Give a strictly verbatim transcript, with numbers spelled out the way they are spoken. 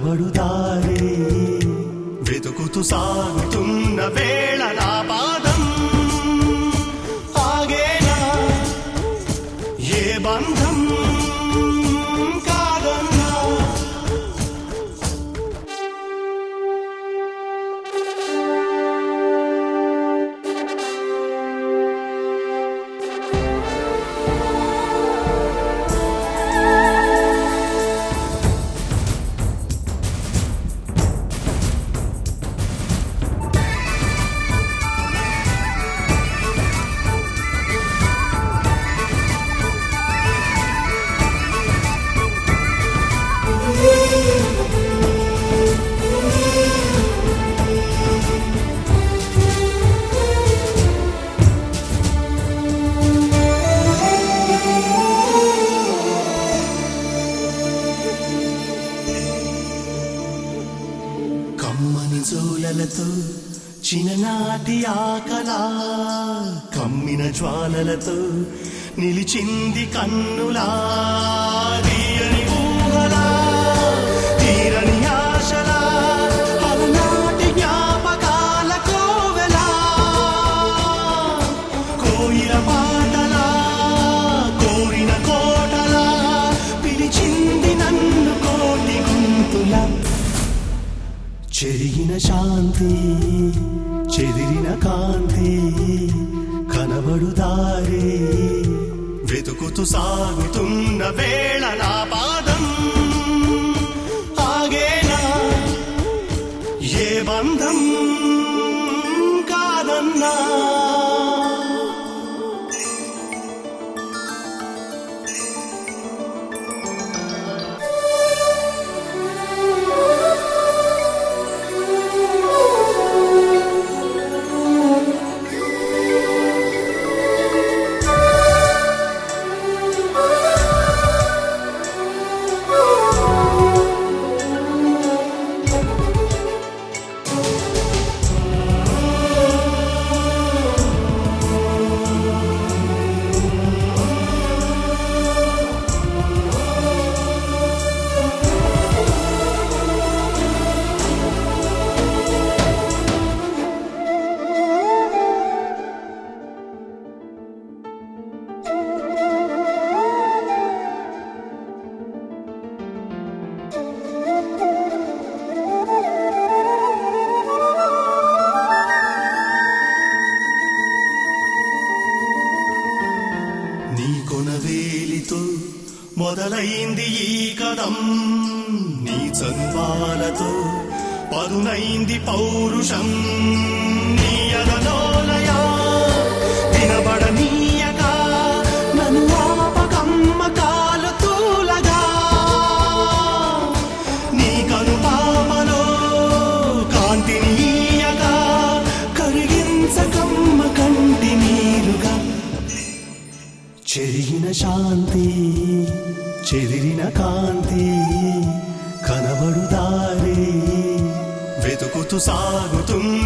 కనబడు దారి వెతుకుతూ సాగుతున్న వేళ నా పాదం ఆగేనా ఏ బంధం కాదన్నా కమ్మని జోలలతో చిన్ననాటి ఆకలా కమ్మిన జ్వాలలతో నిలిచింది కన్నులా తీయని ఊహలా తీరని ఆశలా అలనాటి జ్ఞాపకాల కోవెలా కోయిల పాటలా కోరిన కోటలా పిలిచింది నన్ను కోటి గొంతులా చెరిగిన శాంతి చెదిరిన కాంతి కనబడు దారి వెతుకుతూ సాగుతున్న వేళ నా పాదం ఆగేనా ఏ బంధం కాదన్నా మొదలైంది ఈ కదం నీ చంద్వాలతో పదునైంది పౌరుషం నీ అదలోలయా వినబడనీయక నన్ను ఆపకమ్మ కాలు తూలగా నీ కనుపాపలో కాంతిని ఈయగా కరిగించకమ్మ కంటి నీరుగా చెరిగిన శాంతి చెదిరిన కాంతి కనబడు దారి వెతుకుతూ సాగుతున్న